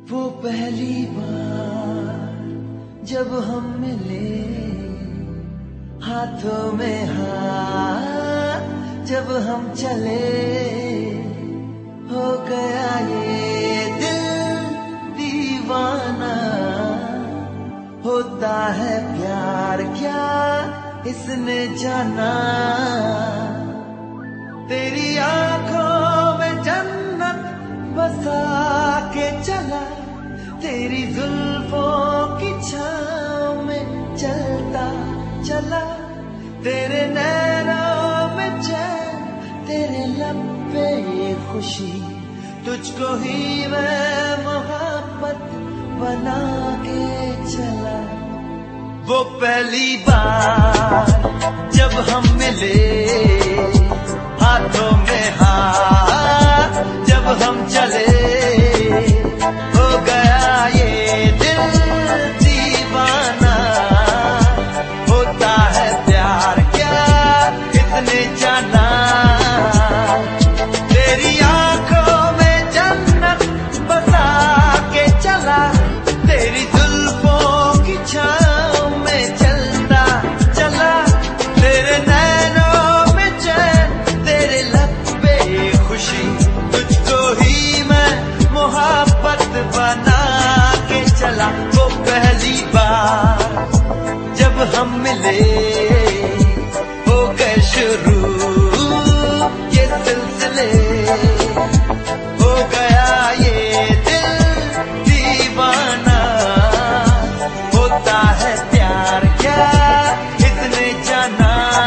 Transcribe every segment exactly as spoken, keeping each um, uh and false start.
वो पहली बार जब हम मिले, हाथों में हाथ जब हम चले, हो गया ये दिल दीवाना। होता है प्यार क्या इसने जाना, तेरी आंखों में जन्नत बसा के चला, तेरी जुल्फों की छाँव में चलता चला, तेरे नैनों में चैन, तेरे लब पे ये खुशी, तुझको ही मैं मोहब्बत बना के चला। वो पहली बार जब हम मिले, हाथों में हाथ जब हम चले, हो गया ये दिल दीवाना। होता है प्यार क्या इतने जाना, तेरी आंखों में जन्नत बसा के चला, तेरी जुल्फों की छाँव में चलता चला, तेरे नैनों में चैन, तेरे लब पे खुशी, तुझको ही मैं मोहब्बत बना के चला। वो पहली बार जब हम मिले, हो गए शुरू ये सिलसिले, हो गया ये दिल दीवाना। होता है प्यार क्या इतने जाना।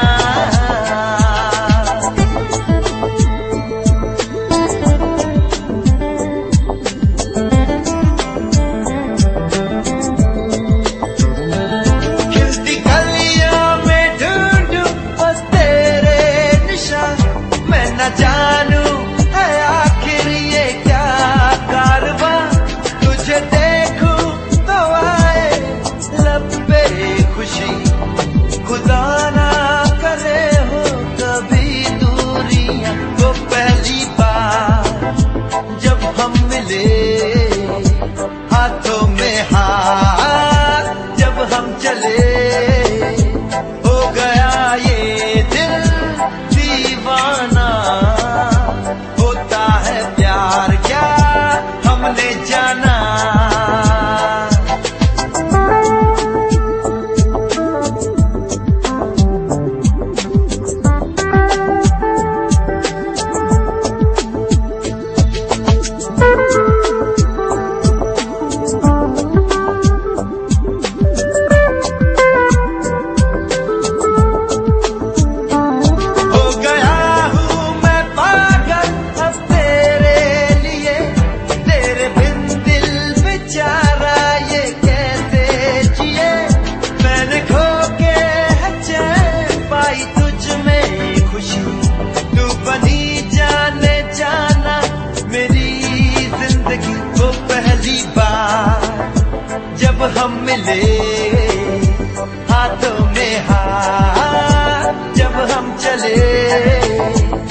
खिलती गलियों में ढूंढूं बस तेरे निशान, मैं न जानूं है आखिर ये क्या कारवां, तुझे देखूं तो आए लब पे खुशी, खुदा ना करे हो कभी दूरियां। वो पहली बार जब हम मिले, हाथों में हाथ जब हम चले, हो गया ये दिल दीवाना। होता है प्यार क्या हमने जाना। हो गया हूँ मैं पागल अब तेरे लिए, तेरे बिन दिल बेचारा ये कैसे जिए, मैंने खो के है चैन पाई तुझ में खुशी, तू बनी जाने जाना मेरी जिंदगी। वो पहली बार जब हम मिले, हाथों में हाथ जब हम चले,